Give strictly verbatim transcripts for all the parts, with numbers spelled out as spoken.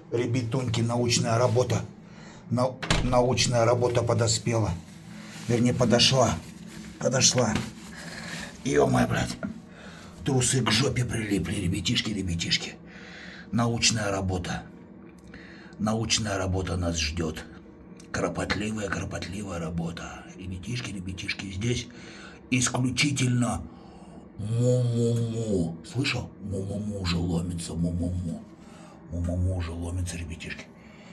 Ребятуньки, научная работа. Нау научная работа подоспела. Вернее, подошла. Подошла. Ё-моё, блядь. Трусы к жопе прилипли, ребятишки, ребятишки. Научная работа. Научная работа нас ждет. Кропотливая, кропотливая работа. Ребятишки, ребятишки, здесь исключительно му-му-му. Слышал? Му-му-му уже ломится, му-му-му. Му-му-му уже ломится, ребятишки.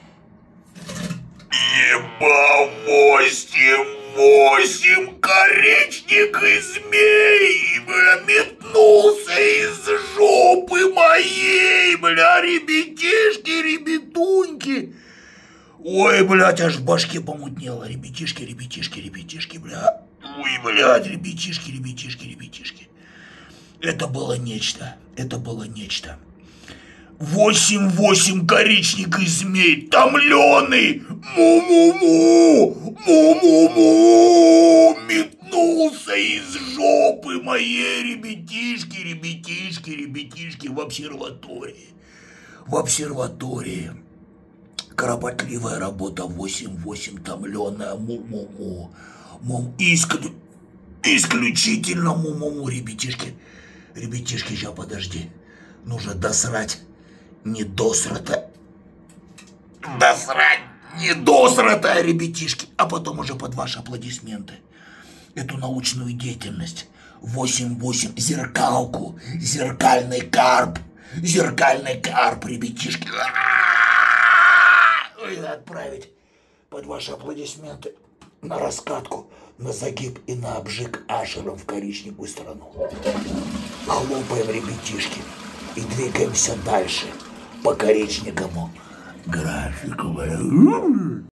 Еба восемь, восемь, коричник и змей, бля, метнулся из жопы моей, бля, ребятишки, ребятуньки. Ой, блядь, аж в башке помутнело, ребятишки, ребятишки, ребятишки, бля. Ой, блядь, ребятишки, ребятишки, ребятишки. Это было нечто, это было нечто. Восемь-восемь коричник и змей, томленый, му-му-му, му-му-му, метнулся из жопы моей, ребятишки, ребятишки, ребятишки, в обсерватории, в обсерватории. Кропотливая работа, восемь-восемь, томленая, му-му-му, му, исклю... исключительно му-му-му, ребятишки, ребятишки, сейчас подожди, нужно досрать. Не досрата. Досрать не досрата, ребятишки. А потом уже под ваши аплодисменты. Эту научную деятельность. восемь-восемь. Зеркалку. Зеркальный карп. Зеркальный карп, ребятишки. Отправить под ваши аплодисменты на раскатку, на загиб и на обжиг ашером в коричневую страну. Хлопаем, ребятишки. И двигаемся дальше по коричневому графику.